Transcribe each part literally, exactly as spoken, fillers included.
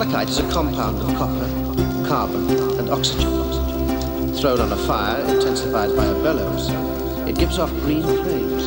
Malachite is a compound of copper, carbon, and oxygen. Thrown on a fire, intensified by a bellows, it gives off green flames.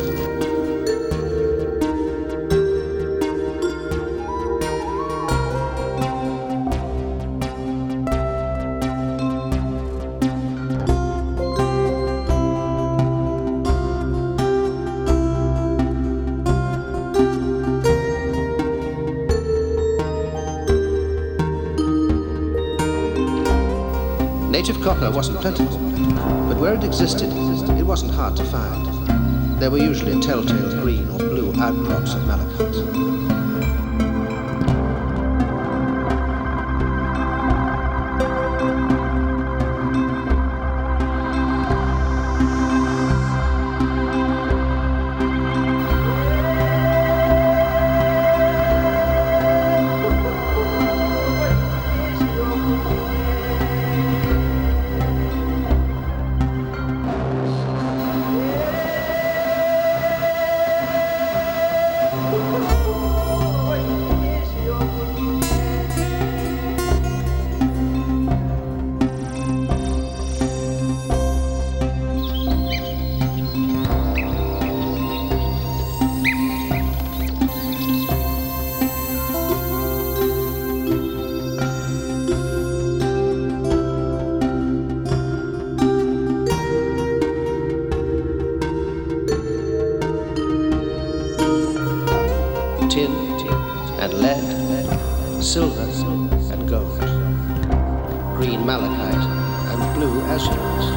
Native copper wasn't plentiful, but where it existed, it wasn't hard to find. There were usually telltale green or blue outcrops of malachite. Tin and lead, silver and gold, green malachite and blue azurites.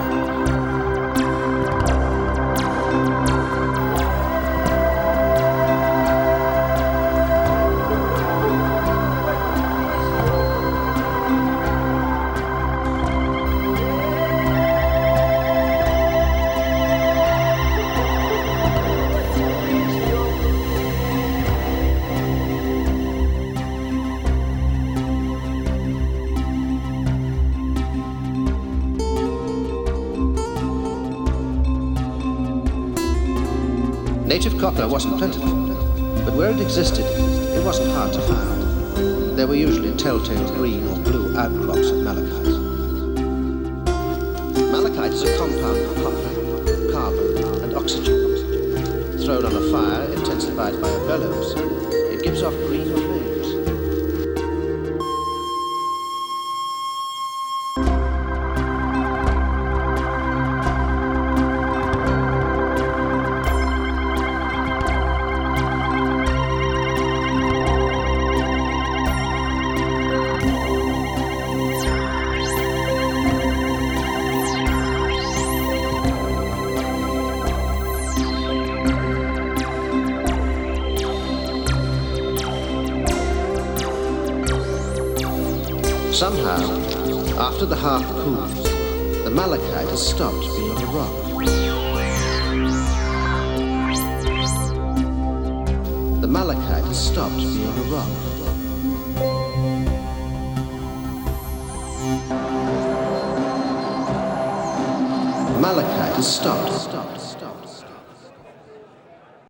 Native copper wasn't plentiful, but where it existed, it wasn't hard to find. There were usually telltale green or blue outcrops of malachite. Malachite is a compound of copper, carbon, and oxygen. Thrown on a fire, intensified by a bellows, it gives off green flames. Somehow, after the hearth cools, the malachite has stopped being a rock. The malachite has stopped being a rock. Malachite has stopped. stopped, stopped.